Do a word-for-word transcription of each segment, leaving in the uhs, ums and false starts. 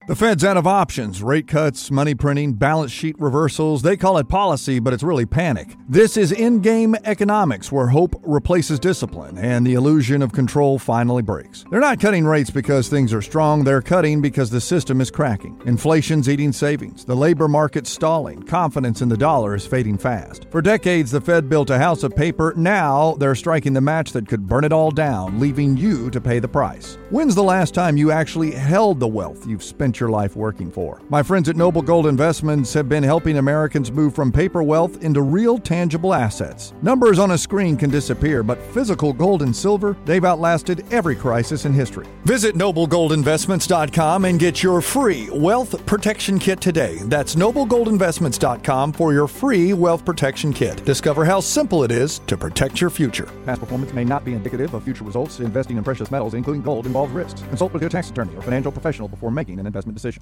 The Fed's out of options. Rate cuts, money printing, balance sheet reversals. They call it policy, but it's really panic. This is in-game economics, where hope replaces discipline and the illusion of control finally breaks. They're not cutting rates because things are strong. They're cutting because the system is cracking. Inflation's eating savings. The labor market's stalling. Confidence in the dollar is fading fast. For decades, the Fed built a house of paper. Now they're striking the match that could burn it all down, leaving you to pay the price. When's the last time you actually held the wealth you've spent your life working for? My friends at Noble Gold Investments have been helping Americans move from paper wealth into real tangible assets. Numbers on a screen can disappear, but physical gold and silver, they've outlasted every crisis in history. Visit noble gold investments dot com and get your free wealth protection kit today. That's noble gold investments dot com for your free wealth protection kit. Discover how simple it is to protect your future. Past performance may not be indicative of future results. Investing in precious metals, including gold, involves risks. Consult with your tax attorney or financial professional before making an investment decision.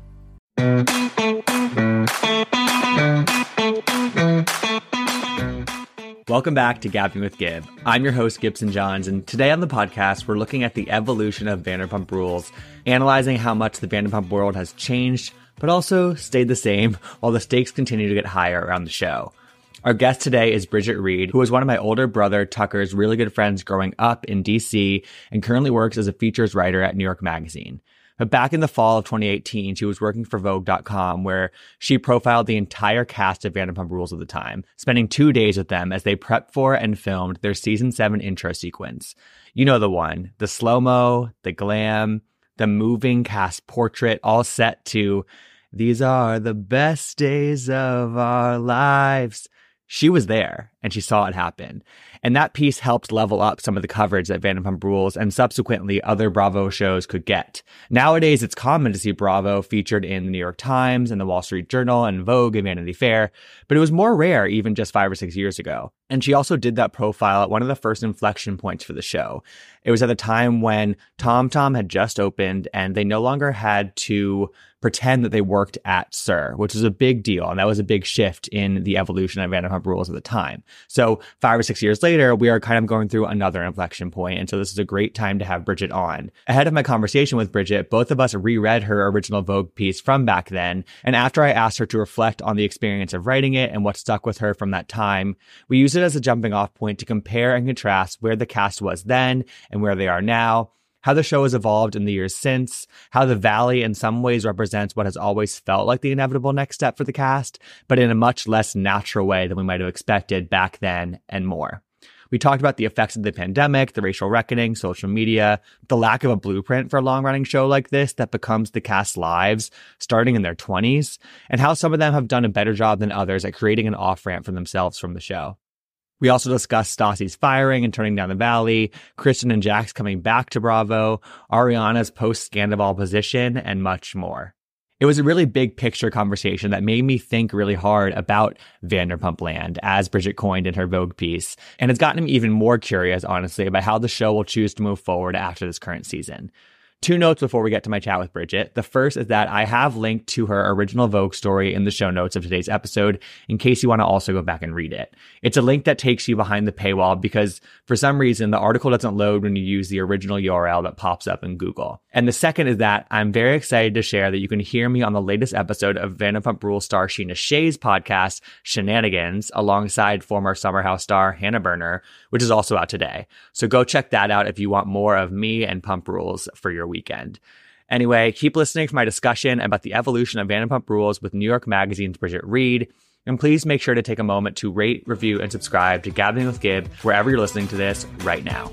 Welcome back to Gabbing with Gib. I'm your host, Gibson Johns, and today on the podcast, we're looking at the evolution of Vanderpump Rules, analyzing how much the Vanderpump world has changed, but also stayed the same while the stakes continue to get higher around the show. Our guest today is Bridget Reed, who was one of my older brother Tucker's really good friends growing up in D C and currently works as a features writer at New York Magazine. But back in the fall of twenty eighteen, she was working for Vogue dot com, where she profiled the entire cast of Vanderpump Rules at the time, spending two days with them as they prepped for and filmed their season seven intro sequence. You know the one, the slow-mo, the glam, the moving cast portrait, all set to "These are the best days of our lives." She was there, and she saw it happen. And that piece helped level up some of the coverage that Vanderpump Rules and subsequently other Bravo shows could get. Nowadays, it's common to see Bravo featured in the New York Times and the Wall Street Journal and Vogue and Vanity Fair, but it was more rare even just five or six years ago. And she also did that profile at one of the first inflection points for the show. It was at the time when Tom Tom had just opened and they no longer had to pretend that they worked at S U R, which was a big deal. And that was a big shift in the evolution of Vanderpump Rules at the time. So five or six years later, we are kind of going through another inflection point. And so this is a great time to have Bridget on. Ahead of my conversation with Bridget, both of us reread her original Vogue piece from back then. And after I asked her to reflect on the experience of writing it and what stuck with her from that time, we used it as a jumping off point to compare and contrast where the cast was then and where they are now, how the show has evolved in the years since, how the Valley in some ways represents what has always felt like the inevitable next step for the cast, but in a much less natural way than we might have expected back then, and more. We talked about the effects of the pandemic, the racial reckoning, social media, the lack of a blueprint for a long-running show like this that becomes the cast's lives starting in their twenties, and how some of them have done a better job than others at creating an off-ramp for themselves from the show. We also discussed Stassi's firing and turning down the Valley, Kristen and Jax coming back to Bravo, Ariana's post-Scandival position, and much more. It was a really big picture conversation that made me think really hard about Vanderpump Land, as Bridget coined in her Vogue piece, and it's gotten me even more curious, honestly, about how the show will choose to move forward after this current season. Two notes before we get to my chat with Bridget. The first is that I have linked to her original Vogue story in the show notes of today's episode in case you want to also go back and read it. It's a link that takes you behind the paywall because for some reason the article doesn't load when you use the original U R L that pops up in Google. And the second is that I'm very excited to share that you can hear me on the latest episode of Vanderpump Rules star Sheena Shea's podcast, Shenanigans, alongside former Summer House star Hannah Berner, which is also out today. So go check that out if you want more of me and Pump Rules for your weekend. Anyway, keep listening for my discussion about the evolution of Vanderpump Rules with New York Magazine's Bridget Reed. And please make sure to take a moment to rate, review, and subscribe to Gabbing with Gib wherever you're listening to this right now.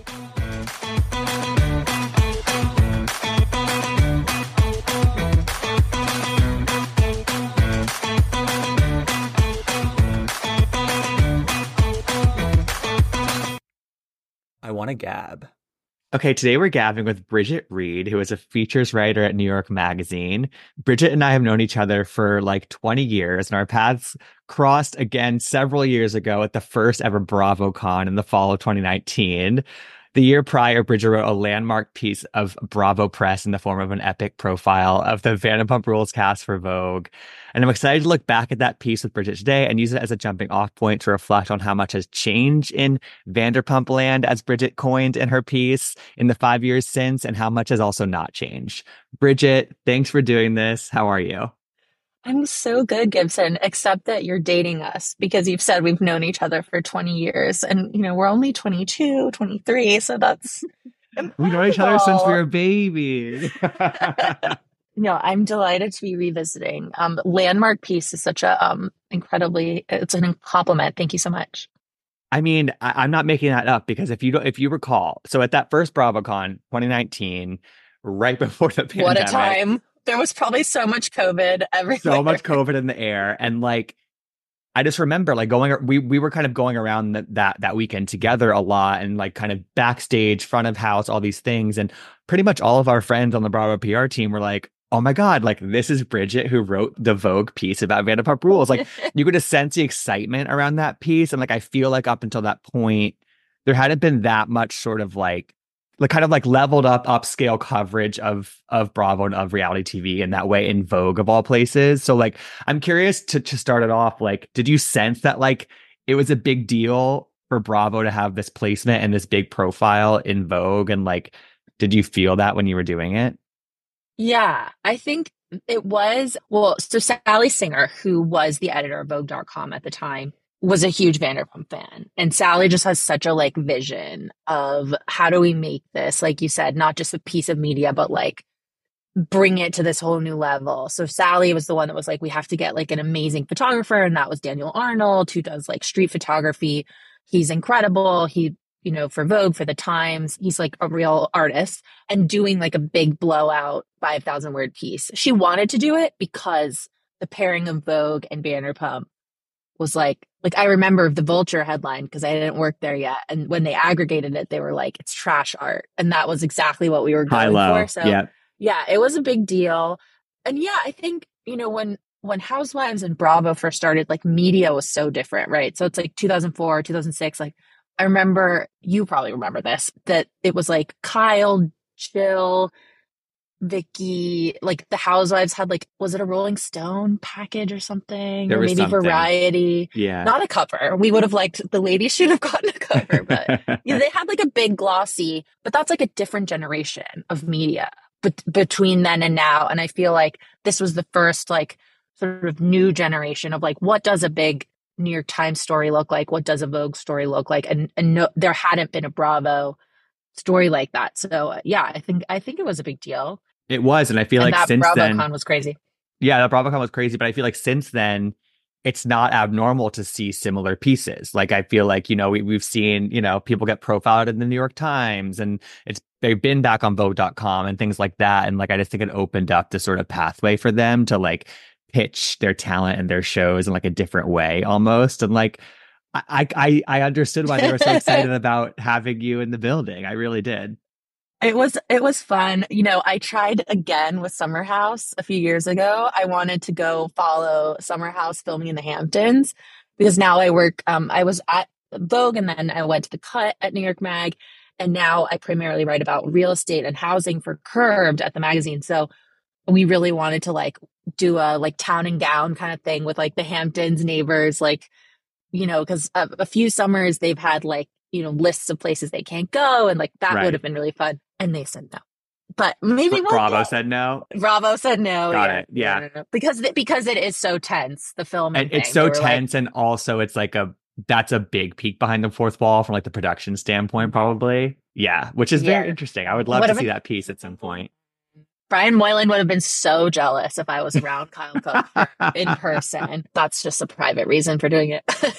I want to gab. Okay, today we're gabbing with Bridget Reed, who is a features writer at New York Magazine. Bridget and I have known each other for like twenty years, and our paths crossed again several years ago at the first ever BravoCon in the fall of twenty nineteen. The year prior, Bridget wrote a landmark piece of Bravo Press in the form of an epic profile of the Vanderpump Rules cast for Vogue. And I'm excited to look back at that piece with Bridget today and use it as a jumping off point to reflect on how much has changed in Vanderpump land, as Bridget coined in her piece, in the five years since, and how much has also not changed. Bridget, thanks for doing this. How are you? I'm so good, Gibson, except that you're dating us because you've said we've known each other for twenty years and, you know, we're only twenty-two, twenty-three. So that's we know each other since we were babies. No, I'm delighted to be revisiting. Um, landmark piece is such a um incredibly, it's a compliment. Thank you so much. I mean, I, I'm not making that up because if you don't, if you recall, so at that first BravoCon twenty nineteen, right before the pandemic. What a time. There was probably so much COVID everywhere. So much COVID in the air. And like, I just remember like going, we we were kind of going around that, that that weekend together a lot and like kind of backstage, front of house, all these things. And pretty much all of our friends on the Bravo P R team were like, oh my God, like this is Bridget who wrote the Vogue piece about Vanderpump Rules. Like you could just sense the excitement around that piece. And like, I feel like up until that point, there hadn't been that much sort of like, like kind of like leveled up upscale coverage of of Bravo and of reality T V in that way in Vogue of all places. So like I'm curious to to start it off, like did you sense that like it was a big deal for Bravo to have this placement and this big profile in Vogue, and like did you feel that when you were doing it? Yeah, I think it was, well, so Sally Singer, who was the editor of Vogue dot com at the time, was a huge Vanderpump fan. And Sally just has such a like vision of how do we make this, like you said, not just a piece of media, but like bring it to this whole new level. So Sally was the one that was like, we have to get like an amazing photographer. And that was Daniel Arnold, who does like street photography. He's incredible. He, you know, for Vogue, for the Times, he's like a real artist and doing like a big blowout five thousand word piece. She wanted to do it because the pairing of Vogue and Vanderpump was like, like I remember the Vulture headline because I didn't work there yet. And when they aggregated it, they were like, it's trash art. And that was exactly what we were going High-low. for. So yeah. yeah, it was a big deal. And yeah, I think, you know, when, when Housewives and Bravo first started, like media was so different, right? So it's like two thousand four, two thousand six, like I remember, you probably remember this, that it was like Kyle, Jill, Vicky, like the Housewives had like, was it a Rolling Stone package or something? There or was maybe something. Variety. Yeah. Not a cover. We would have liked, the ladies should have gotten a cover, but you know, they had like a big glossy, but that's like a different generation of media but between then and now. And I feel like this was the first like sort of new generation of like, what does a big New York Times story look like? What does a Vogue story look like? And, and no, there hadn't been a Bravo story like that. So uh, yeah, I think, I think it was a big deal. It was, and I feel and like that since BravoCon then, was crazy. Yeah, that BravoCon was crazy, but I feel like since then, it's not abnormal to see similar pieces. Like I feel like you know we we've seen you know people get profiled in the New York Times, and it's they've been back on Vogue dot com and things like that, and like I just think it opened up the sort of pathway for them to like pitch their talent and their shows in like a different way almost, and like I I I understood why they were so excited about having you in the building. I really did. It was, it was fun. You know, I tried again with Summer House a few years ago. I wanted to go follow Summer House filming in the Hamptons because now I work, um, I was at Vogue and then I went to The Cut at New York Mag. And now I primarily write about real estate and housing for Curbed at the magazine. So we really wanted to like do a like town and gown kind of thing with like the Hamptons neighbors, like, you know, because a, a few summers they've had like, you know, lists of places they can't go. And like that Right. would have been really fun. And they said no. But maybe But one Bravo day. said no. Bravo said no. Got yeah. it. Yeah. No, no, no. Because th- because it is so tense, the film. And it's so tense, and also it's like a that's a big peek behind the fourth wall from like the production standpoint, probably. Yeah, which is very Yeah. interesting. I would love What to if see it- that piece at some point. Brian Moylan would have been so jealous if I was around Kyle Cook in person. That's just a private reason for doing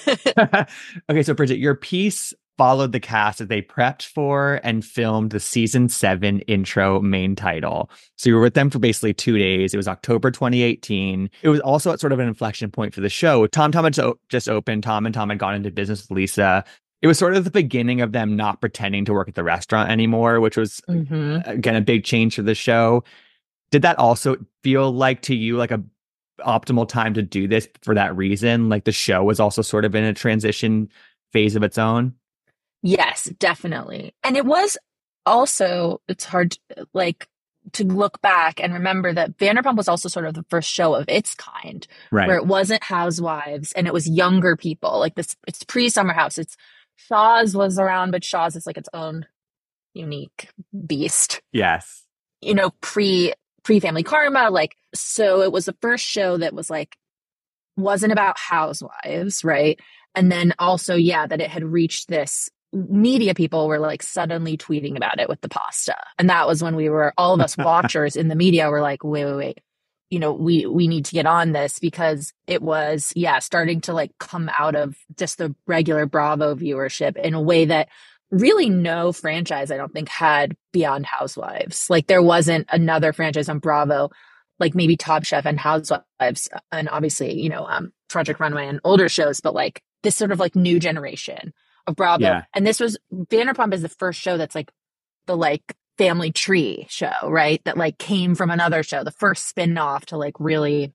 it. Okay, so Bridget, your piece followed the cast as they prepped for and filmed the season seven intro main title. So you were with them for basically two days. It was October twenty eighteen. It was also at sort of an inflection point for the show. Tom Tom had just opened. Tom and Tom had gone into business with Lisa. It was sort of the beginning of them not pretending to work at the restaurant anymore, which was, Mm-hmm. again, a big change for the show. Did that also feel like to you like a optimal time to do this for that reason? Like the show was also sort of in a transition phase of its own? Yes, definitely. And it was also, it's hard to, like to look back and remember that Vanderpump was also sort of the first show of its kind, where Right. it wasn't housewives and it was younger people. Like this, it's pre-Summer House. It's Shaw's was around, but Shaw's is like its own unique beast. Yes. You know, pre pre Family Karma, like so it was the first show that was like wasn't about housewives, right? And then also, yeah, that it had reached this media people were like suddenly tweeting about it with the pasta. And that was when we were all of us watchers in the media were like, wait, wait, wait. You know, we we need to get on this because it was, yeah, starting to like come out of just the regular Bravo viewership in a way that really no franchise, I don't think, had beyond Housewives. Like there wasn't another franchise on Bravo, like maybe Top Chef and Housewives, and obviously, you know, um, Project Runway and older shows, but like this sort of like new generation of Bravo. Yeah. And this was Vanderpump is the first show that's like the like family tree show, right? That like came from another show, the first spin-off to like really,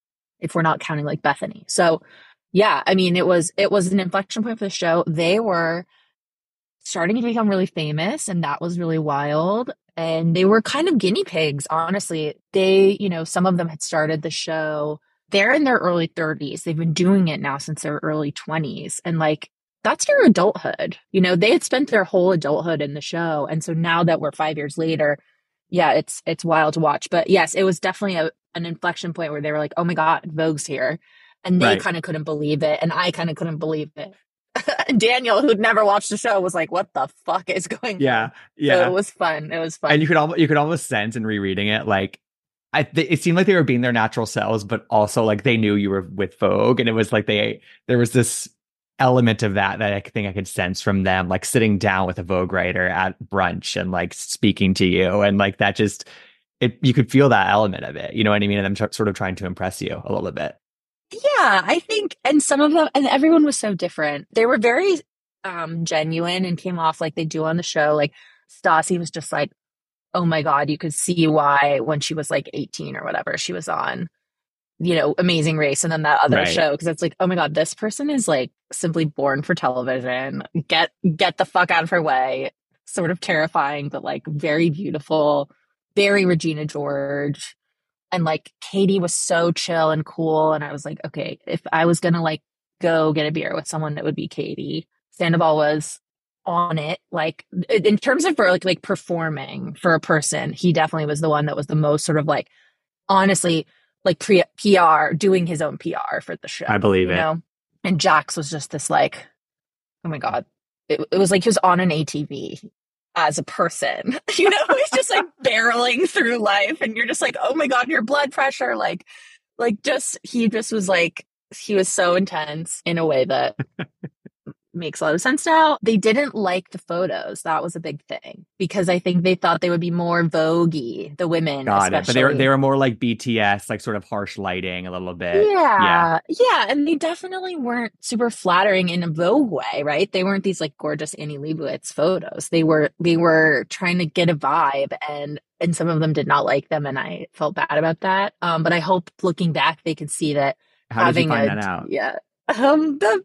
if we're not counting like Bethany. So yeah, I mean, it was, it was an inflection point for the show. They were starting to become really famous and that was really wild. And they were kind of guinea pigs, honestly. They, you know, some of them had started the show. They're in their early thirties. They've been doing it now since their early twenties. And like, that's their adulthood. You know, they had spent their whole adulthood in the show. And so now that we're five years later, yeah, it's, it's wild to watch. But yes, it was definitely a, an inflection point where they were like, oh my God, Vogue's here. And they Right. kind of couldn't believe it. And I kind of couldn't believe it. Daniel, who'd never watched the show, was like, what the fuck is going Yeah. on? Yeah. So it was fun. It was fun. And you could almost, you could almost sense in rereading it, like, I, th- it seemed like they were being their natural selves, but also like they knew you were with Vogue. And it was like they, there was this element of that that I think I could sense from them, like sitting down with a Vogue writer at brunch and like speaking to you. And like that just, it, you could feel that element of it. You know what I mean? And I'm t- sort of trying to impress you a little bit. Yeah, I think, and some of them, and everyone was so different. They were very um, genuine and came off like they do on the show. Like Stassi was just like, oh my God, you could see why when she was like eighteen or whatever, she was on, you know, Amazing Race and then that other Right. show. Cause it's like, oh my God, this person is like simply born for television. Get, get the fuck out of her way. Sort of terrifying, but like very beautiful, very Regina George. And like Katie was so chill and cool. And I was like, okay, if I was going to like go get a beer with someone, it would be Katie. Sandoval was on it. Like in terms of for like, like performing for a person, he definitely was the one that was the most sort of like, honestly, like pre- P R, doing his own P R for the show. I believe you it. know? And Jax was just this like, oh my God. It, it was like he was on an A T V as a person, you know, he's just like barreling through life and you're just like, oh my God, your blood pressure. Like, like just, he just was like, he was so intense in a way that makes a lot of sense now. They didn't like the photos. That was a big thing because I think they thought they would be more Vogue-y, the women. Got it. But they were, especially. they were more like B T S, like sort of harsh lighting a little bit. Yeah, yeah. And they definitely weren't super flattering in a Vogue way, right? They weren't these like gorgeous Annie Leibovitz photos. They were, they were trying to get a vibe and, and some of them did not like them. And I felt bad about that. Um, but I hope looking back, they could see that How did you having find a, that out? yeah, um, the,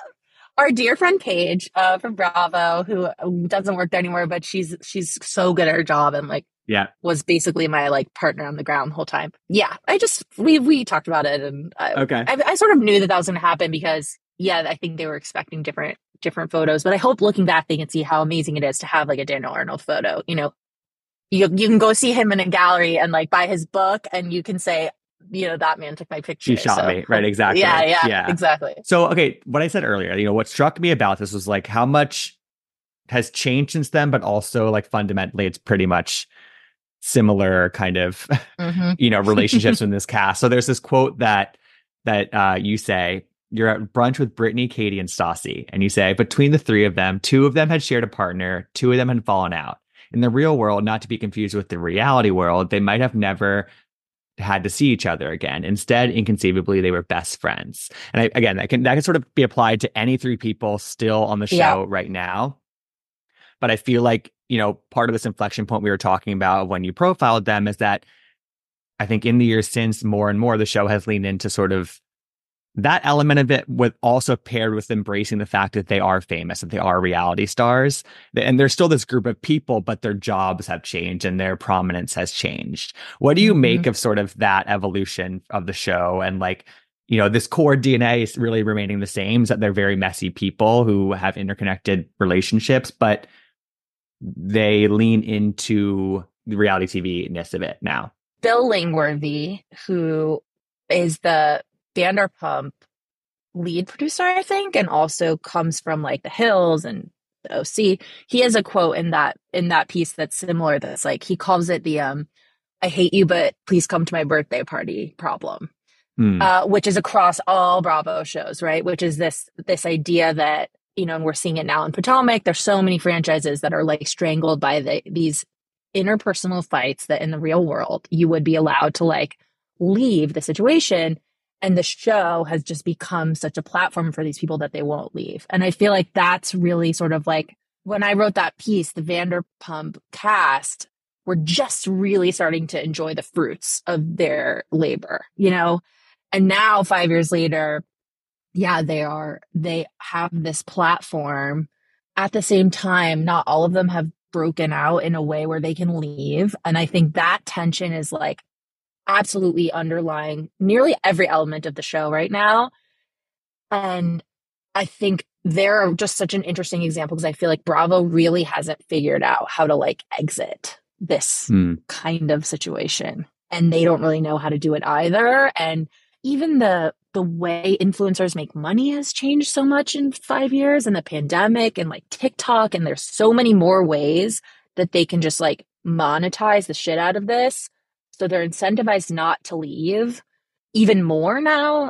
our dear friend Paige, uh, from Bravo, who doesn't work there anymore, but she's, she's so good at her job and like, Yeah. was basically my like partner on the ground the whole time. Yeah, I just we we talked about it, and I, Okay. I, I sort of knew that that was going to happen because yeah, I think they were expecting different different photos. But I hope looking back, they can see how amazing it is to have like a Daniel Arnold photo. You know, you you can go see him in a gallery and like buy his book, and you can say, you know, that man took my picture. She shot So, me. Right. Exactly. Yeah, yeah, Yeah. exactly. So, okay, what I said earlier, you know, what struck me about this was like how much has changed since then, but also like fundamentally, it's pretty much similar kind of, Mm-hmm. you know, relationships in this cast. So there's this quote that that uh, you say, you're at brunch with Brittany, Katie, and Stassi, and you say, between the three of them, two of them had shared a partner, two of them had fallen out. In the real world, not to be confused with the reality world, they might have never had to see each other again. Instead, inconceivably, they were best friends. And I, again, that can that can sort of be applied to any three people still on the show Yeah. right now. But I feel like, you know, part of this inflection point we were talking about when you profiled them is that I think in the years since, more and more, the show has leaned into sort of that element of it was also paired with embracing the fact that they are famous, that they are reality stars. And there's still this group of people, but their jobs have changed and their prominence has changed. What do you mm-hmm. make of sort of that evolution of the show? And like, you know, this core D N A is really remaining the same, is that they're very messy people who have interconnected relationships, but they lean into the reality T V-ness of it now. Bill Langworthy, who is the Vanderpump lead producer, I think, and also comes from like The Hills and the O C. He has a quote in that in that piece that's similar. That's like, he calls it the um, "I hate you, but please come to my birthday party" problem, mm. uh, which is across all Bravo shows, right? Which is this this idea that, you know, and we're seeing it now in Potomac. There's so many franchises that are like strangled by the, these interpersonal fights that in the real world you would be allowed to like leave the situation. And the show has just become such a platform for these people that they won't leave. And I feel like that's really sort of like, when I wrote that piece, the Vanderpump cast were just really starting to enjoy the fruits of their labor, you know? And now five years later, yeah, they are, they have this platform. At the same time, not all of them have broken out in a way where they can leave. And I think that tension is like absolutely underlying nearly every element of the show right now. And I think they're just such an interesting example because I feel like Bravo really hasn't figured out how to like exit this mm. kind of situation. And they don't really know how to do it either. And even the the way influencers make money has changed so much in five years and the pandemic and like TikTok. And there's so many more ways that they can just like monetize the shit out of this. So they're incentivized not to leave even more now.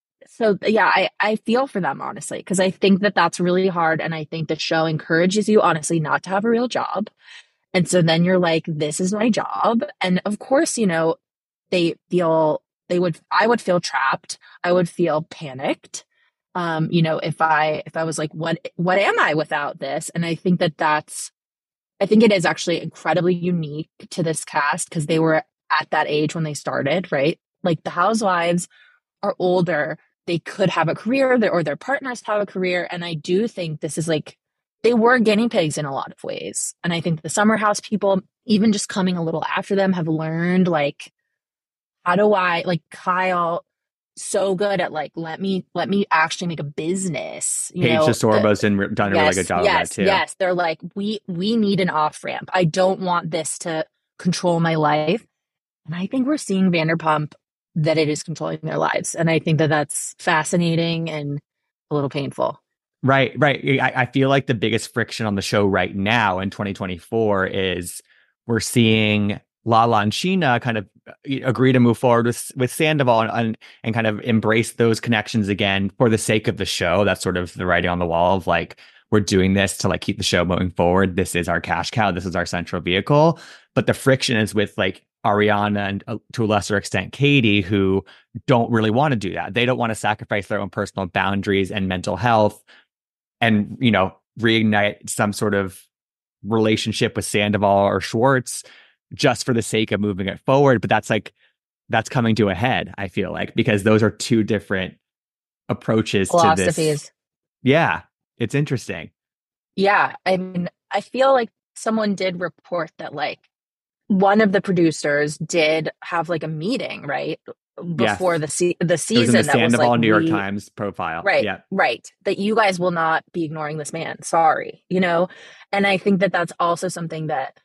So yeah, I, I feel for them, honestly, because I think that that's really hard. And I think the show encourages you, honestly, not to have a real job. And so then you're like, this is my job. And of course, you know, they feel, they would, I would feel trapped. I would feel panicked. Um, you know, if I, if I was like, what, what am I without this? And I think that that's, I think it is actually incredibly unique to this cast because they were at that age when they started, right? Like the housewives are older. They could have a career or their partners have a career. And I do think this is like, they were guinea pigs in a lot of ways. And I think the Summer House people, even just coming a little after them, have learned like, how do I, like Kyle, so good at like, let me, let me actually make a business. You Paige know, DeSorbo's done, done yes, a really good job yes, of that too. Yes, they're like, we, we need an off ramp. I don't want this to control my life. And I think we're seeing Vanderpump that it is controlling their lives. And I think that that's fascinating and a little painful. Right, right. I, I feel like the biggest friction on the show right now in twenty twenty-four is we're seeing Lala and Sheena kind of agree to move forward with, with Sandoval and, and, and kind of embrace those connections again for the sake of the show. That's sort of the writing on the wall of like, we're doing this to like keep the show moving forward. This is our cash cow. This is our central vehicle. But the friction is with like Ariana and uh, to a lesser extent, Katie, who don't really want to do that. They don't want to sacrifice their own personal boundaries and mental health and, you know, reignite some sort of relationship with Sandoval or Schwartz just for the sake of moving it forward. But that's like, that's coming to a head, I feel like, because those are two different approaches to this. Yeah, it's interesting. Yeah. I mean, I feel like someone did report that like one of the producers did have like a meeting, right? Before yes. the se- the season. It was in the that Sandoval was like, New York we, Times profile. Right. Yeah. Right. That you guys will not be ignoring this man. Sorry. You know? And I think that that's also something that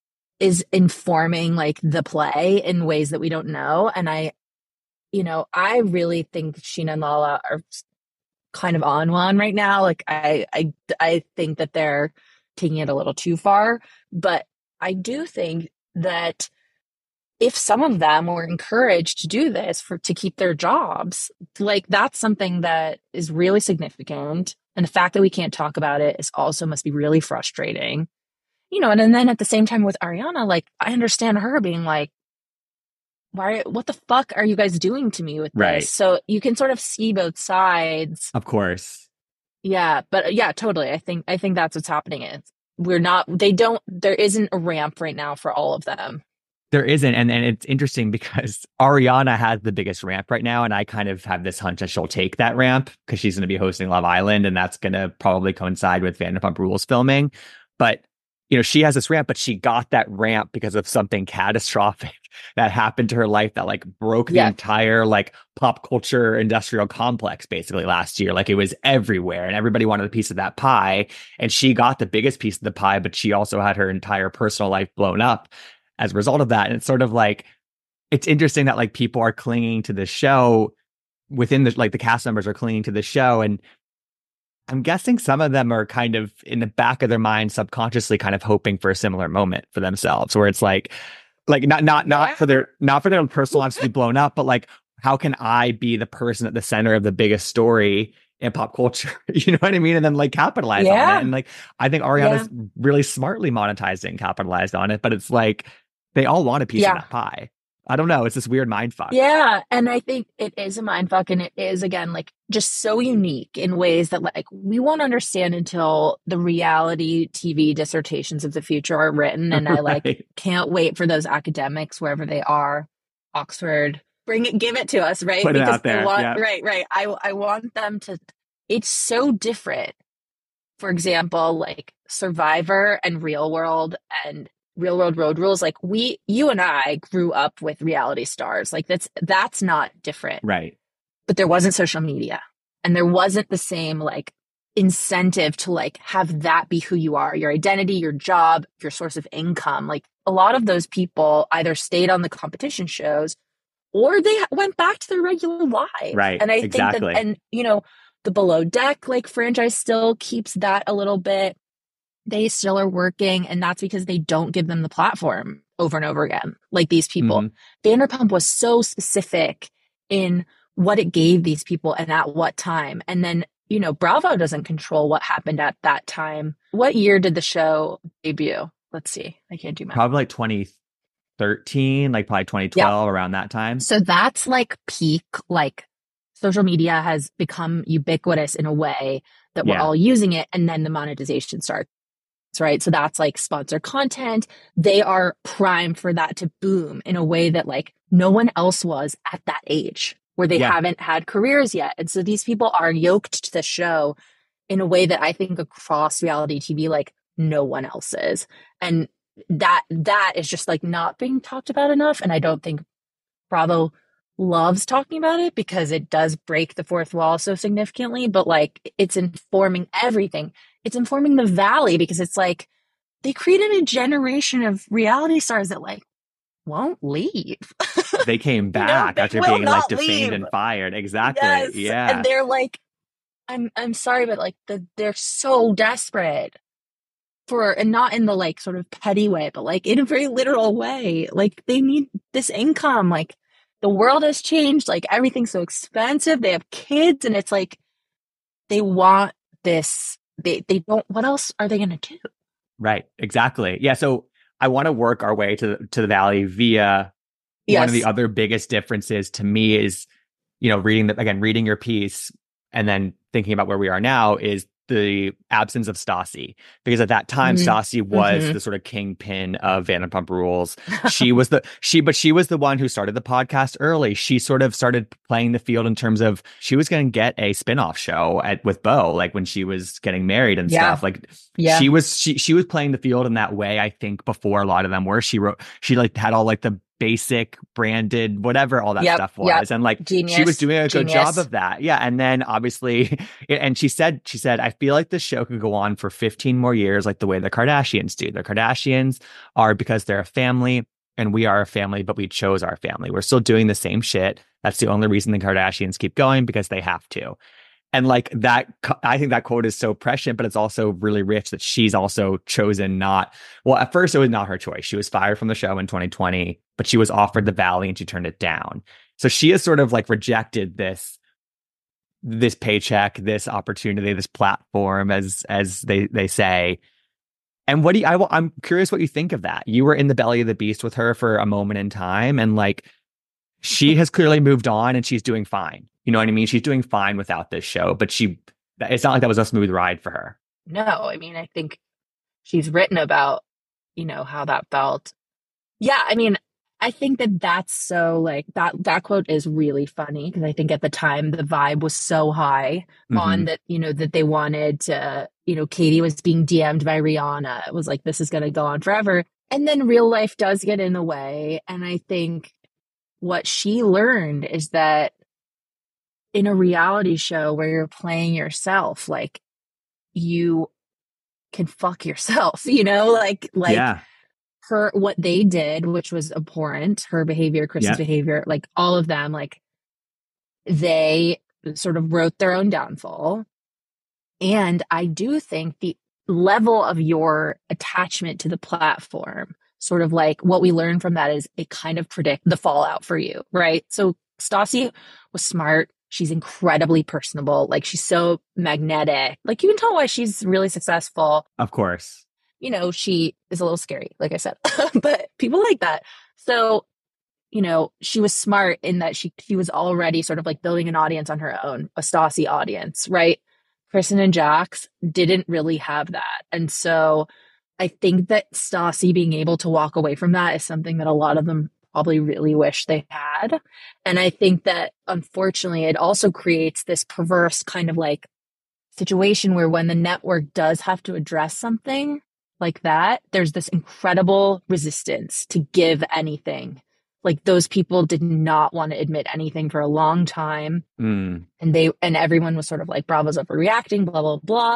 is informing like the play in ways that we don't know. And I, you know, I really think Sheena and Lala are kind of on one right now. Like I, I, I think that they're taking it a little too far, but I do think that if some of them were encouraged to do this for to keep their jobs, like that's something that is really significant. And the fact that we can't talk about it is also must be really frustrating. You know, and, and then at the same time with Ariana, like I understand her being like, why, what the fuck are you guys doing to me with right. this? So you can sort of see both sides. Of course. Yeah. But yeah, totally. I think, I think that's what's happening is we're not, they don't, there isn't a ramp right now for all of them. There isn't. And, and it's interesting because Ariana has the biggest ramp right now. And I kind of have this hunch that she'll take that ramp because she's going to be hosting Love Island. And that's going to probably coincide with Vanderpump Rules filming. But, you know, she has this ramp, but she got that ramp because of something catastrophic that happened to her life that like broke the Yeah. entire like pop culture industrial complex basically last year. Like it was everywhere and everybody wanted a piece of that pie. And she got the biggest piece of the pie, but she also had her entire personal life blown up as a result of that. And it's sort of like, it's interesting that like people are clinging to the show within the, like the cast members are clinging to the show. And I'm guessing some of them are kind of in the back of their mind, subconsciously kind of hoping for a similar moment for themselves where it's like, like not, not, not for their, not for their own personal lives to be blown up, but like, how can I be the person at the center of the biggest story in pop culture? You know what I mean? And then like capitalize Yeah. on it. And like, I think Ariana's yeah. really smartly monetized it and capitalized on it, but it's like, they all want a piece yeah. of that pie. I don't know. It's this weird mind fuck. Yeah. And I think it is a mind fuck. And it is, again, like just so unique in ways that like we won't understand until the reality T V dissertations of the future are written. And right. I like can't wait for those academics, wherever they are, Oxford, bring it, give it to us, right? Put because it out there. I want, yeah. right, right. I, I want them to, it's so different. For example, like Survivor and Real World and Real World Road Rules, like we, you and I grew up with reality stars. Like that's, that's not different. Right. But there wasn't social media and there wasn't the same like incentive to like have that be who you are, your identity, your job, your source of income. Like a lot of those people either stayed on the competition shows or they went back to their regular lives. Right. And I exactly. think that, and you know, the Below Deck like franchise still keeps that a little bit. They still are working, and that's because they don't give them the platform over and over again, like these people. Mm-hmm. Vanderpump was so specific in what it gave these people and at what time. And then, you know, Bravo doesn't control what happened at that time. What year did the show debut? Let's see. I can't do math. Probably like twenty thirteen, like probably twenty twelve, yeah. around that time. So that's like peak, like social media has become ubiquitous in a way that we're yeah. all using it. And then the monetization starts. Right. So that's like sponsored content. They are primed for that to boom in a way that like no one else was at that age where they yeah. haven't had careers yet. And so these people are yoked to the show in a way that I think across reality T V, like no one else is. And that, that is just like not being talked about enough. And I don't think Bravo loves talking about it because it does break the fourth wall so significantly, but like it's informing everything. It's informing the Valley because it's like they created a generation of reality stars that like won't leave. They came back you know, they after being like defamed leave. and fired. Exactly. Yes. Yeah. And they're like, I'm I'm sorry, but like the they're so desperate for, and not in the like sort of petty way, but like in a very literal way. Like they need this income. Like the world has changed. Like everything's so expensive. They have kids, and it's like they want this. They they don't. What else are they going to do? Right. Exactly. Yeah. So I want to work our way to to the Valley via yes. one of the other biggest differences to me is, you know, reading the, again reading your piece and then thinking about where we are now is the absence of Stassi, because at that time mm-hmm. Stassi was mm-hmm. the sort of kingpin of Vanderpump Rules. She was the she, but she was the one who started the podcast early. She sort of started playing the field in terms of she was going to get a spinoff show at with Beau, like when she was getting married and yeah. stuff. Like yeah. she was she she was playing the field in that way. I think before a lot of them were. She wrote she like had all like the basic branded whatever all that yep, stuff was yep. and like Genius. She was doing a good Genius. job of that. Yeah. And then obviously and she said she said I feel like this show could go on for fifteen more years like the way the Kardashians do. The Kardashians are, because they're a family and we are a family, but we chose our family. We're still doing the same shit. That's the only reason the Kardashians keep going, because they have to. And like that, I think that quote is so prescient, but it's also really rich that she's also chosen not, well, at first it was not her choice. She was fired from the show in twenty twenty, but she was offered the Valley and she turned it down. So she has sort of like rejected this, this paycheck, this opportunity, this platform, as, as they, they say. And what do you, I, I'm curious what you think of that. You were in the belly of the beast with her for a moment in time, and like, she has clearly moved on and she's doing fine. You know what I mean? She's doing fine without this show, but she, it's not like that was a smooth ride for her. No, I mean, I think she's written about, you know, how that felt. Yeah. I mean, I think that that's so like that that quote is really funny because I think at the time the vibe was so high Mm-hmm. on that, you know, that they wanted to, you know, Katie was being D M'd by Rihanna. It was like, this is going to go on forever. And then real life does get in the way. And I think what she learned is that in a reality show where you're playing yourself, like you can fuck yourself, you know, like, like, Yeah. her what they did, which was abhorrent, her behavior, Kristen's Yeah. behavior, like all of them, like they sort of wrote their own downfall. And I do think the level of your attachment to the platform, sort of like what we learn from that is it kind of predict the fallout for you, right? So Stassi was smart. She's incredibly personable. Like she's so magnetic. Like you can tell why she's really successful. Of course. You know, she is a little scary, like I said, but people like that. So, you know, she was smart in that she she was already sort of like building an audience on her own, a Stassi audience, right? Kristen and Jax didn't really have that. And so I think that Stassi being able to walk away from that is something that a lot of them probably really wish they had. And I think that unfortunately, it also creates this perverse kind of like situation where when the network does have to address something like that, there's this incredible resistance to give anything. Like those people did not want to admit anything for a long time. Mm. And they, and everyone was sort of like, Bravo's overreacting, blah, blah, blah.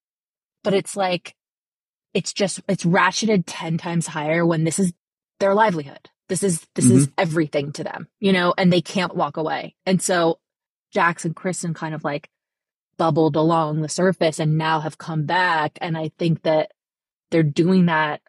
But it's like, it's just, it's ratcheted ten times higher when this is their livelihood. This is, this Mm-hmm. is everything to them, you know, and they can't walk away. And so Jax and Kristen kind of like bubbled along the surface and now have come back. And I think that they're doing that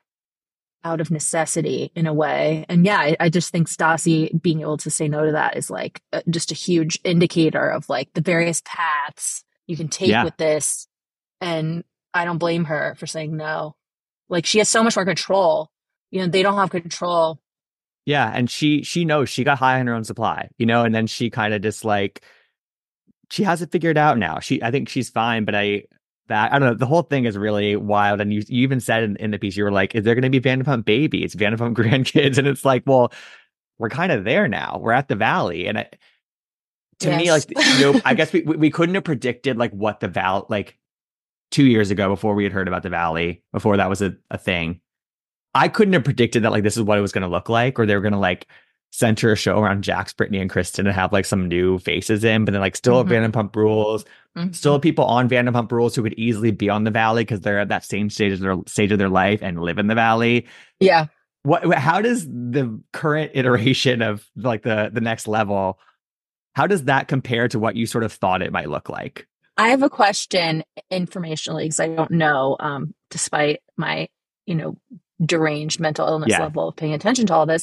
out of necessity in a way. And yeah, I, I just think Stassi being able to say no to that is like uh, just a huge indicator of like the various paths you can take Yeah. with this. And I don't blame her for saying no. Like she has so much more control. You know, they don't have control. Yeah. And she she knows she got high on her own supply, you know, and then she kind of just like she has it figured out now. She I think she's fine, but I that I don't know. The whole thing is really wild. And you, you even said in, in the piece, you were like, is there going to be Vanderpump babies, Vanderpump grandkids? And it's like, well, we're kind of there now. We're at the Valley. And I, to Yes. me, like, you know, I guess we, we couldn't have predicted like what the Valley, like two years ago before we had heard about the Valley, before that was a, a thing. I couldn't have predicted that like this is what it was going to look like, or they were going to like center a show around Jax, Brittany, and Kristen and have like some new faces in, but then like still Mhm. Vanderpump Rules, Mhm. still people on Vanderpump Rules who could easily be on the Valley because they're at that same stage of their stage of their life and live in the Valley. Yeah. What? How does the current iteration of like the the next level? How does that compare to what you sort of thought it might look like? I have a question informationally because I don't know, um, despite my, you know, deranged mental illness Yeah. level of paying attention to all this.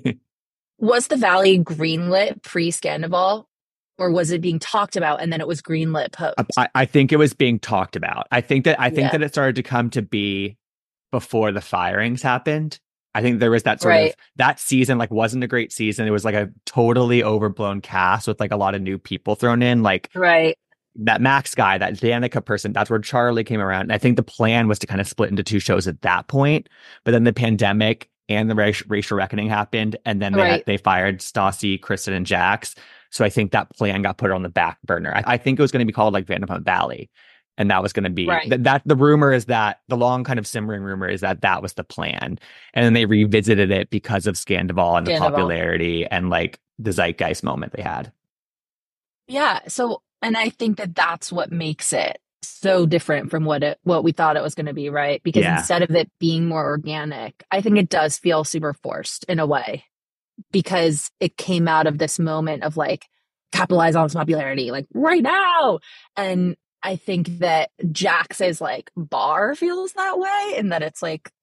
Was the Valley greenlit pre-Scandival, or was it being talked about and then it was greenlit post? I, I think it was being talked about. I think that I think Yeah. that it started to come to be before the firings happened. I think there was that sort Right. of that season like wasn't a great season. It was like a totally overblown cast with like a lot of new people thrown in. Like Right. that Max guy, that Danica person, that's where Charlie came around. And I think the plan was to kind of split into two shows at that point. But then the pandemic and the racial, racial reckoning happened. And then they Right. had, they fired Stassi, Kristen, and Jax. So I think that plan got put on the back burner. I, I think it was going to be called like Vanderpump Valley. And that was going to be Right. th- that the rumor is that the long kind of simmering rumor is that that was the plan. And then they revisited it because of Scandival and the Scandival. popularity and like the zeitgeist moment they had. Yeah. So, and I think that that's what makes it so different from what it, what we thought it was going to be, right? Because Yeah. instead of it being more organic, I think it does feel super forced in a way because it came out of this moment of like capitalize on its popularity, like right now. And I think that Jax's like bar feels that way and that it's like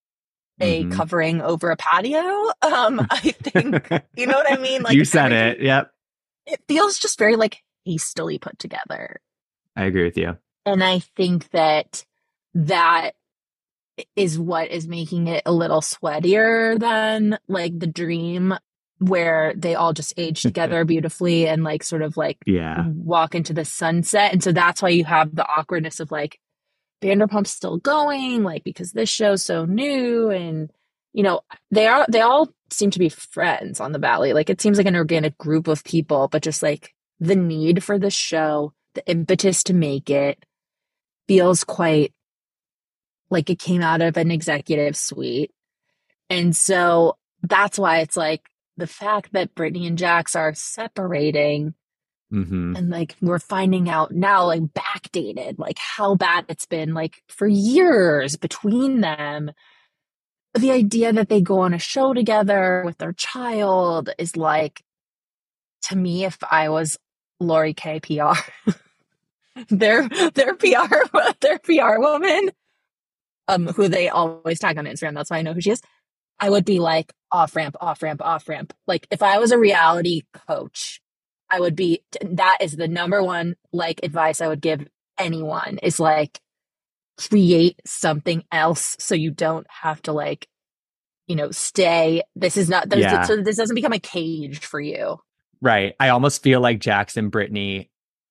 a Mhm. covering over a patio. Um, I think, you know what I mean? Like you said everything- it. Yep. It feels just very like hastily put together. I agree with you. And I think that that is what is making it a little sweatier than like the dream where they all just age together beautifully and like sort of like Yeah. walk into the sunset. And so that's why you have the awkwardness of like Vanderpump's still going, like because this show's so new and you know, they are they all seem to be friends on the Valley. Like it seems like an organic group of people, but just like the need for the show, the impetus to make it feels quite like it came out of an executive suite. And so that's why it's like the fact that Brittany and Jax are separating Mm-hmm. and like we're finding out now, like backdated, like how bad it's been like for years between them. The idea that they go on a show together with their child is like, to me, if I was Lori K P R, their their P R their P R woman, um, who they always tag on Instagram, that's why I know who she is. I would be like off ramp, off ramp, off ramp. Like if I was a reality coach, I would be. That is the number one like advice I would give anyone is like create something else so you don't have to like, you know, stay. This is not. Yeah. So this doesn't become a cage for you. Right. I almost feel like Jax and Brittany,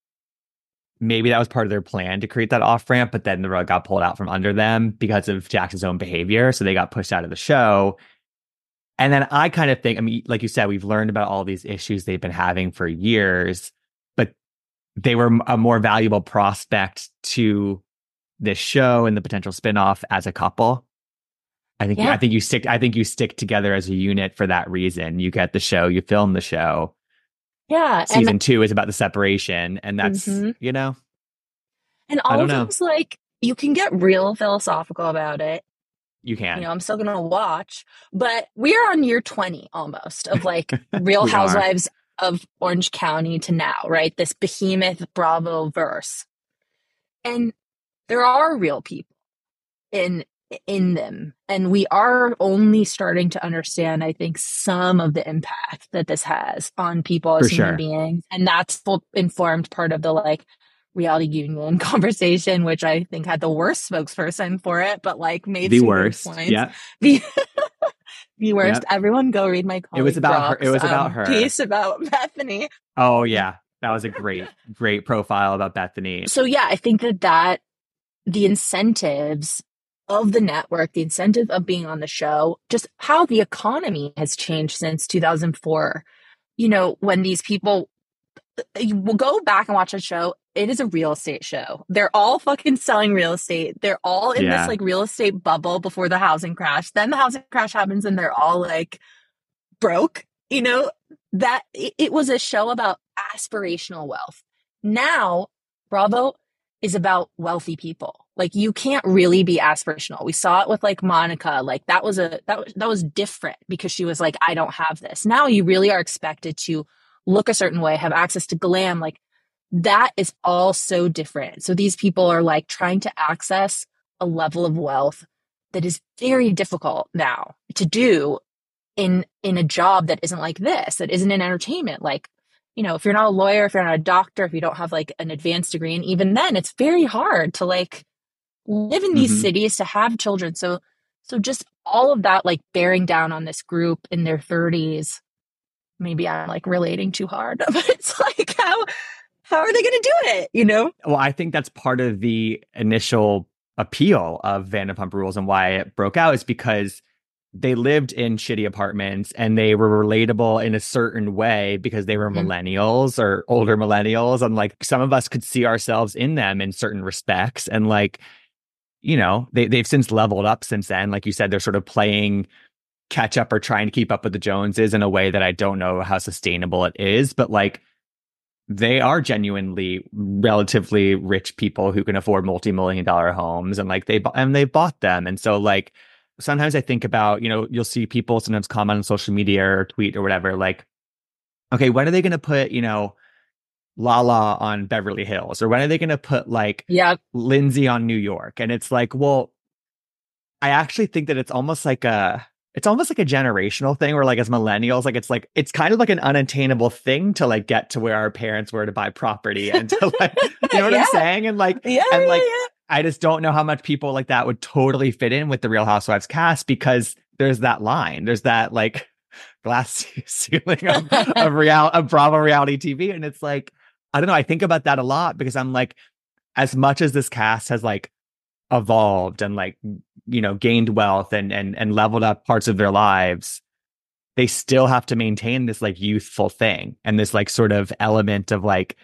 maybe that was part of their plan to create that off ramp, but then the rug got pulled out from under them because of Jax's own behavior. So they got pushed out of the show. And then I kind of think, I mean, like you said, we've learned about all these issues they've been having for years, but they were a more valuable prospect to this show and the potential spinoff as a couple. I think, Yeah. I think you stick, I think you stick together as a unit for that reason. You get the show, you film the show. Yeah. Season and, two is about the separation. And that's, Mhm. you know, And I all don't of know. those, like, you can get real philosophical about it. You can. You know, I'm still going to watch, but we are on year twenty almost of like Real We are. Housewives of Orange County to now, right? This behemoth Bravo verse. And there are real people in in them. And we are only starting to understand, I think, some of the impact that this has on people as For human sure. beings. And that's full informed part of the like reality union conversation, which I think had the worst spokesperson for it, but like made The some good worst. points. Yeah. The, the worst. Yep. Everyone go read my colleague It was about her. It Brock's, was about um, her. piece about Bethany. Oh, yeah. That was a great, great profile about Bethany. So yeah, I think that that the incentives of the network, the incentive of being on the show, just how the economy has changed since two thousand four. You know, when these people, you will go back and watch a show, it is a real estate show. They're all fucking selling real estate. They're all in Yeah. this like real estate bubble before the housing crash. Then the housing crash happens and they're all like broke. You know, that it, it was a show about aspirational wealth. Now, Bravo is about wealthy people. Like you can't really be aspirational. We saw it with like Monica. Like that was a that was that was different because she was like, I don't have this. Now you really are expected to look a certain way, have access to glam. Like that is all so different. So these people are like trying to access a level of wealth that is very difficult now to do in in a job that isn't like this, that isn't in entertainment. Like, you know, if you're not a lawyer, if you're not a doctor, if you don't have like an advanced degree, and even then it's very hard to like live in these Mhm. cities, to have children. So so just all of that like bearing down on this group in their thirties. Maybe I'm like relating too hard, but it's like how how are they going to do it, you know? Well, I think that's part of the initial appeal of Vanderpump Rules and why it broke out is because they lived in shitty apartments and they were relatable in a certain way because they were Mhm. millennials or older millennials. And like some of us could see ourselves in them in certain respects. And like, you know, they, they've since leveled up since then. Like you said, they're sort of playing catch up or trying to keep up with the Joneses in a way that I don't know how sustainable it is. But like, they are genuinely relatively rich people who can afford multi-million dollar homes and like they bu- and they bought them. And so like sometimes I think about, you know, you'll see people sometimes comment on social media or tweet or whatever, like, okay, when are they going to put, you know, Lala on Beverly Hills? Or when are they going to put like Yeah. Lindsay on New York? And it's like, well, I actually think that it's almost like a it's almost like a generational thing where like as millennials, like it's like it's kind of like an unattainable thing to like get to where our parents were to buy property and to like, you know what Yeah. I'm saying? And like Yeah. and yeah, like yeah. I just don't know how much people like that would totally fit in with the Real Housewives cast because there's that line, there's that like glass ceiling of, of real of Bravo reality T V. And it's like, I don't know, I think about that a lot because I'm like, as much as this cast has like evolved and like, you know, gained wealth and and and leveled up parts of their lives, they still have to maintain this like youthful thing and this like sort of element of like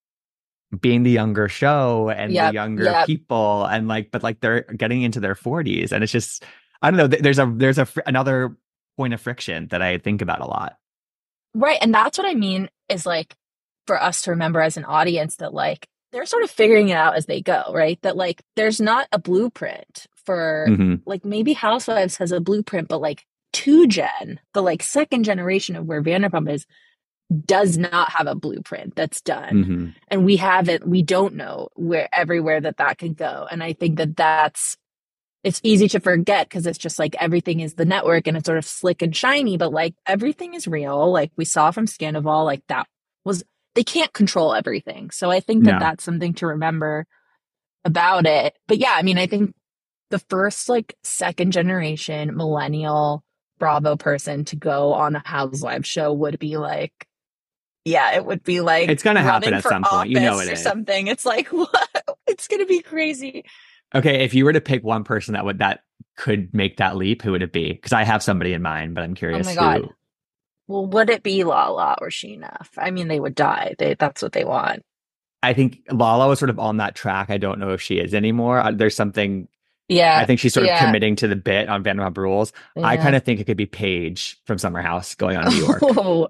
being the younger show and Yep, the younger yep. people, and like, but like they're getting into their forties, and it's just, I don't know. th- There's a there's a fr- another point of friction that I think about a lot. Right. And that's what I mean is like for us to remember as an audience that like they're sort of figuring it out as they go, right? That like there's not a blueprint for hmm like maybe Housewives has a blueprint, but like two gen, the like second generation of where Vanderpump is, does not have a blueprint that's done. hmm And we haven't, we don't know where everywhere that that can go. And I think that that's, it's easy to forget because it's just like everything is the network and it's sort of slick and shiny, but like everything is real. Like we saw from Scandival, like that was, they can't control everything. So I think that No. that's something to remember about it. But yeah, I mean, I think the first like second generation millennial Bravo person to go on a Housewives show would be like, yeah, it would be like It's gonna happen running at for some point. You know office it or is. something. It's like, what? It's gonna be crazy. Okay, if you were to pick one person that would that could make that leap, who would it be? Because I have somebody in mind, but I'm Oh curious my who. God. Well, would it be Lala or Sheena? I mean, they would die. They that's what they want. I think Lala was sort of on that track. I don't know if she is anymore. Uh, There's something. I Yeah, think she's sort of yeah, committing to the bit on Vanderpump Rules. I yeah. kind of think it could be Paige from Summer House going on to New York. Oh,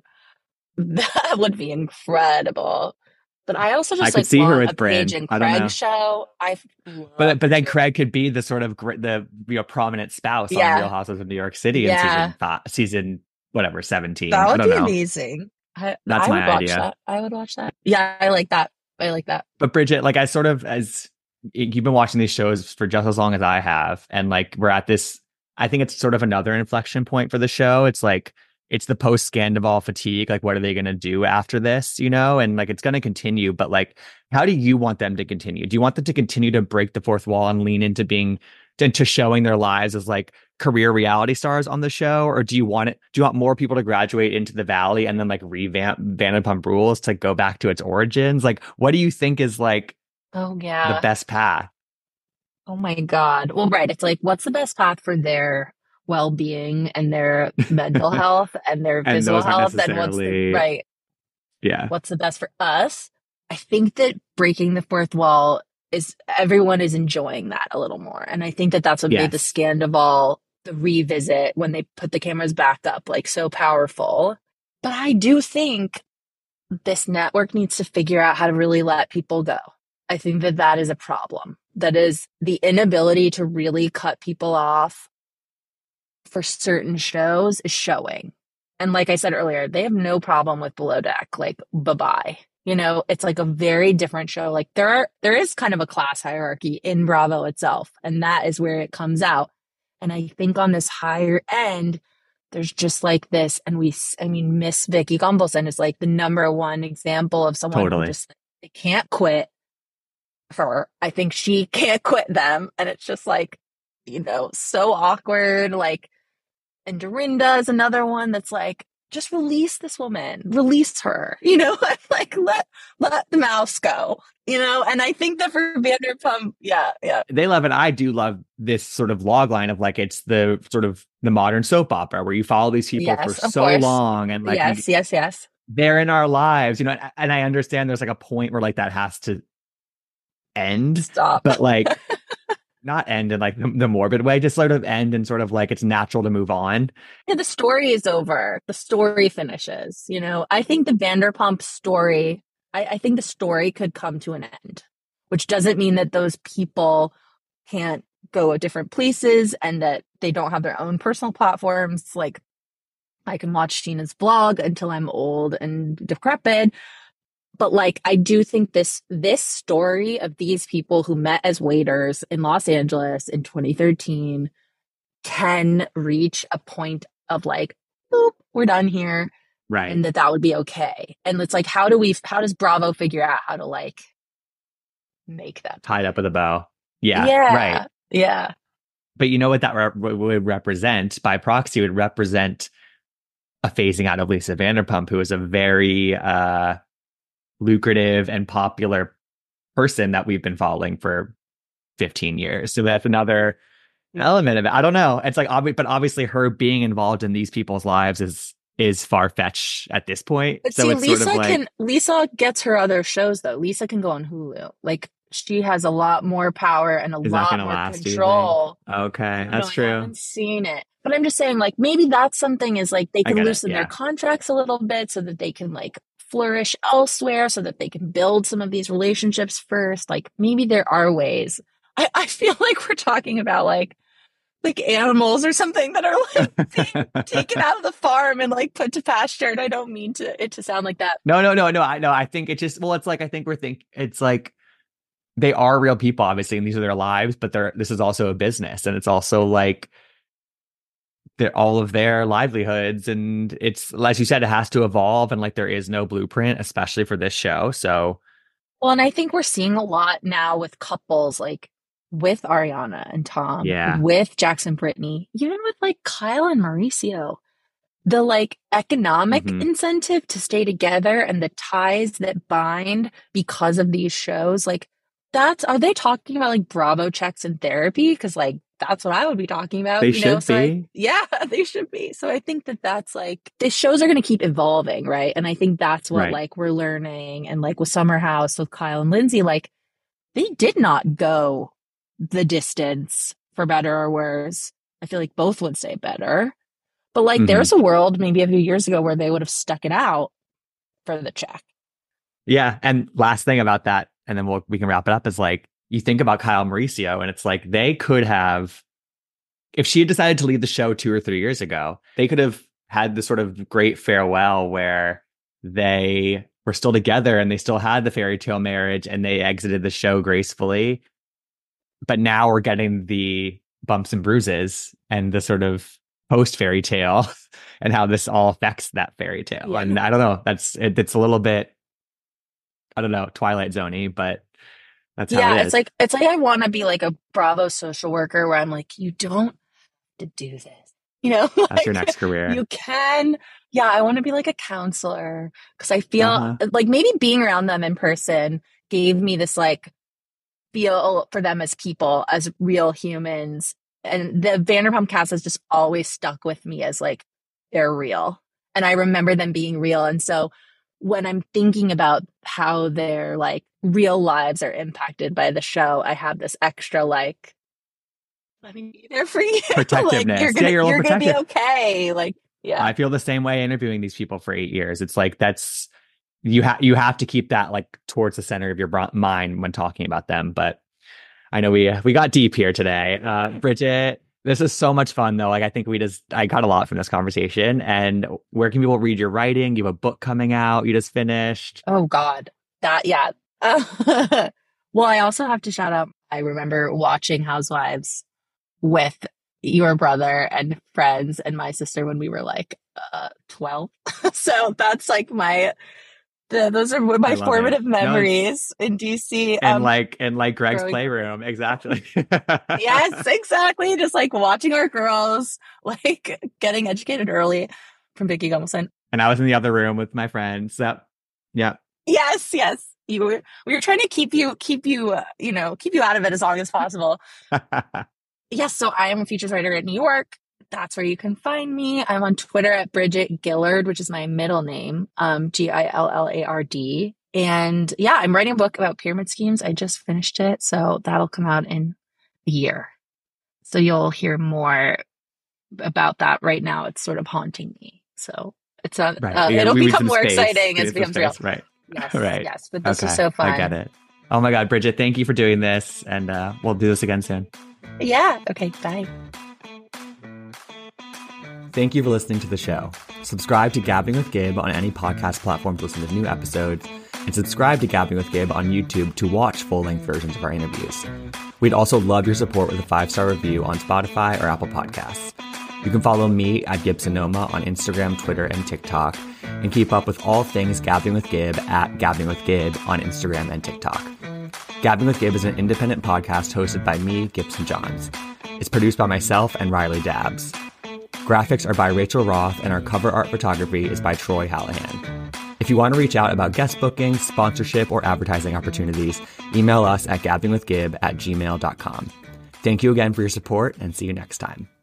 that would be incredible. But I also I just could like see her want with a Paige Bryn. and I don't Craig know, show. I but love but then to. Craig could be the sort of gr- the you know prominent spouse on Real Yeah, Housewives of New York City in yeah. season five, season whatever seventeen. That I would don't be know. amazing. I That's I my would watch idea. that. I would watch that. Yeah, I like that. I like that. But Bridget, like I sort of as you've been watching these shows for just as long as I have, and like we're at this, I think it's sort of another inflection point for the show. It's like it's the post Scandival fatigue. Like, what are they going to do after this? You know, and like it's going to continue. But like, how do you want them to continue? Do you want them to continue to break the fourth wall and lean into being into showing their lives as like career reality stars on the show, or do you want it? Do you want more people to graduate into the Valley and then like revamp Vanderpump Rules to go back to its origins? Like, what do you think is like Oh the yeah. best path? Oh my God. Well, right. It's like, what's the best path for their well-being and their mental health and their And physical those aren't health? And what's the necessarily, right? yeah, What's the best for us? I think that breaking the fourth wall is everyone is enjoying that a little more. And I think that that's what made the yes, Scandival, the revisit when they put the cameras back up, like so powerful. But I do think this network needs to figure out how to really let people go. I think that that is a problem. That is the inability to really cut people off for certain shows is showing. And like I said earlier, they have no problem with Below Deck. Like, bye-bye. You know, it's like a very different show. Like there are, there is kind of a class hierarchy in Bravo itself, and that is where it comes out. And I think on this higher end, there's just like this, and we, I mean, Miss Vicky Gunvalson is like the number one example of someone who totally. just they can't quit. For her, I think she can't quit them, and it's just like, you know, so awkward. Like, and Dorinda is another one that's like, just release this woman, release her, you know, like let let the mouse go, you know. And I think that for Vanderpump, yeah, yeah, They love it. I do love this sort of log line of like it's the sort of the modern soap opera where you follow these people for yes, of so course, long and like you, yes, yes, yes. they're in our lives, you know. And, and I understand there's like a point where like that has to end, Stop. but like not end in like the, the morbid way, just sort of end and sort of like it's natural to move on. Yeah, the story is over. The story finishes. You know, I think the Vanderpump story. I, I think the story could come to an end, which doesn't mean that those people can't go at different places and that they don't have their own personal platforms. Like I can watch Sheena's blog until I'm old and decrepit. But like, I do think this, this story of these people who met as waiters in Los Angeles in twenty thirteen can reach a point of like, boop, we're done here. Right. And that that would be okay. And it's like, how do we, how does Bravo figure out how to like make that Tied up with a bow. Yeah. Yeah. Right. Yeah. But you know what that re- would represent by proxy would represent a phasing out of Lisa Vanderpump, who is a very uh, lucrative and popular person that we've been following for fifteen years. So that's another element of it. I don't know. It's like, obvi- but obviously her being involved in these people's lives is is far-fetched at this point. But so see, it's Lisa sort of like, can Lisa gets her other shows though. Lisa can go on Hulu. Like she has a lot more power and a is that lot gonna more last, do you control. think? Okay, I that's don't- I true. haven't seen it. But I'm just saying, like, maybe that's something is like they I can get it, loosen yeah. their contracts a little bit so that they can like flourish elsewhere, so that they can build some of these relationships first. Like maybe there are ways. I, I feel like we're talking about like like animals or something that are like being taken out of the farm and like put to pasture. And I don't mean to it to sound like that. No, no, no, no. I know. I think it just, well, it's like, I think we're think it's like they are real people, obviously, and these are their lives, but they're, this is also a business. And it's also like they're all of their livelihoods. And it's, as you said, it has to evolve. And like there is no blueprint, especially for this show. So, Well, and I think we're seeing a lot now with couples like with Ariana and Tom, Yeah. with Jackson Brittany, even with like Kyle and Mauricio. The like economic Mhm. incentive to stay together and the ties that bind because of these shows, like that's, are they talking about like Bravo checks and therapy? Because like that's what I would be talking about. They you know? should So I- be. yeah, they should be. So I think that that's like the shows are going to keep evolving, right? And I think that's what Right. like we're learning. And like with Summer House with Kyle and Lindsay, like they did not go the distance for better or worse. I feel like both would say better. But like Mhm. there's a world maybe a few years ago where they would have stuck it out for the check. Yeah. And last thing about that, and then we'll, we can wrap it up, is like, you think about Kyle and Mauricio, and it's like they could have, if she had decided to leave the show two or three years ago, they could have had this sort of great farewell where they were still together and they still had the fairy tale marriage and they exited the show gracefully. But now we're getting the bumps and bruises and the sort of post fairy tale and how this all affects that fairy tale. Yeah. And I don't know, that's it, it's a little bit, I don't know, Twilight Zone-y, but that's how Yeah, it is. it's like it's like I want to be like a Bravo social worker where I'm like, you don't have to do this. You know, That's like, your next career. You can, yeah, I want to be like a counselor because I feel Uh-huh. like maybe being around them in person gave me this like feel for them as people, as real humans. And the Vanderpump cast has just always stuck with me as like they're real. And I remember them being real. And so when I'm thinking about how their like real lives are impacted by the show, I have this extra like, let me be there for you. Protectiveness. Like, you're gonna, Yeah, you're a little you're gonna be protective. okay. Like, yeah. I feel the same way interviewing these people for eight years. It's like, that's, you have, you have to keep that like towards the center of your br- mind when talking about them. But I know we, we got deep here today. Uh, Bridget, this is so much fun though. Like, I think we just, I got a lot from this conversation. And where can people read your writing? You have a book coming out. You just finished. Oh God, that, yeah. Uh, well, I also have to shout out, I remember watching Housewives with your brother and friends and my sister when we were like uh, twelve. So that's like my, the, those are I my love formative it. No, memories in D C. And Um, like, and like Greg's growing- playroom. Exactly. yes, exactly. Just like watching our girls, like getting educated early from Vicky Gunvalson. And I was in the other room with my friends. Yep. Yeah. Yes, yes. You were, we were trying to keep you, keep you, uh, you know, keep you out of it as long as possible. Yes, so I am a features writer at New York. That's where you can find me. I'm on Twitter at Bridget Gillard, which is my middle name, um, G I L L A R D. And yeah, I'm writing a book about pyramid schemes. I just finished it, so that'll come out in a year. So you'll hear more about that. Right now, it's sort of haunting me. So it's a, Right. uh, Yeah, it'll we need become some more space. exciting We as need it some becomes real. space. Right. Yes, Right. yes. But this Okay. is so fun. I get it. Oh my God, Bridget, thank you for doing this. And uh, we'll do this again soon. Yeah. Okay. Bye. Thank you for listening to the show. Subscribe to Gabbing with Gabe on any podcast platform to listen to new episodes, and subscribe to Gabbing with Gabe on YouTube to watch full-length versions of our interviews. We'd also love your support with a five-star review on Spotify or Apple Podcasts. You can follow me at Gibsonoma on Instagram, Twitter, and TikTok, and keep up with all things Gabbing with Gabe at Gabbing with Gabe on Instagram and TikTok. Gabbing with Gabe is an independent podcast hosted by me, Gibson Johns. It's produced by myself and Riley Dabbs. Graphics are by Rachel Roth, and our cover art photography is by Troy Hallahan. If If you want to reach out about guest bookings, sponsorship, or advertising opportunities, email us at gabbingwithgib at gmail dot com. Thank you again for your support, and see you next time.